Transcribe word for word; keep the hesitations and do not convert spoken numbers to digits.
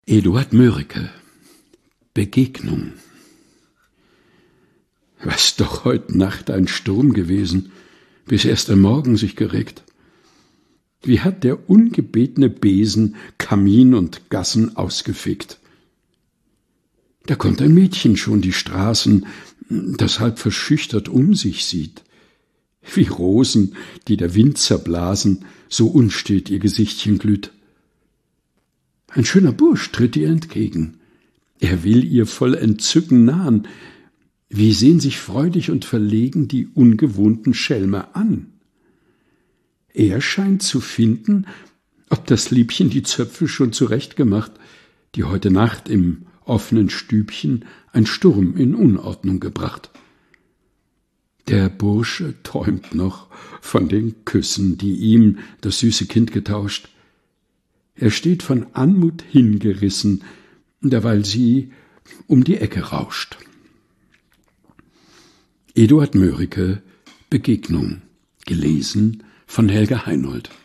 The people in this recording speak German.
Eduard Mörike: Begegnung. Was doch heut Nacht ein Sturm gewesen, bis erst am Morgen sich geregt. Wie hat der ungebetene Besen Kamin und Gassen ausgefegt. Da kommt ein Mädchen schon die Straßen, das halb verschüchtert um sich sieht. Wie Rosen, die der Wind zerblasen, so unstet ihr Gesichtchen glüht. Ein schöner Bursch tritt ihr entgegen. Er will ihr voll Entzücken nahen. Wie sehen sich freudig und verlegen die ungewohnten Schelme an. Er scheint zu finden, ob das Liebchen die Zöpfe schon zurechtgemacht, die heute Nacht im offenen Stübchen ein Sturm in Unordnung gebracht. Der Bursche träumt noch von den Küssen, die ihm das süße Kind getauscht. Er steht von Anmut hingerissen, derweil sie um die Ecke rauscht. Eduard Mörike: Begegnung. Gelesen von Helga Heinold.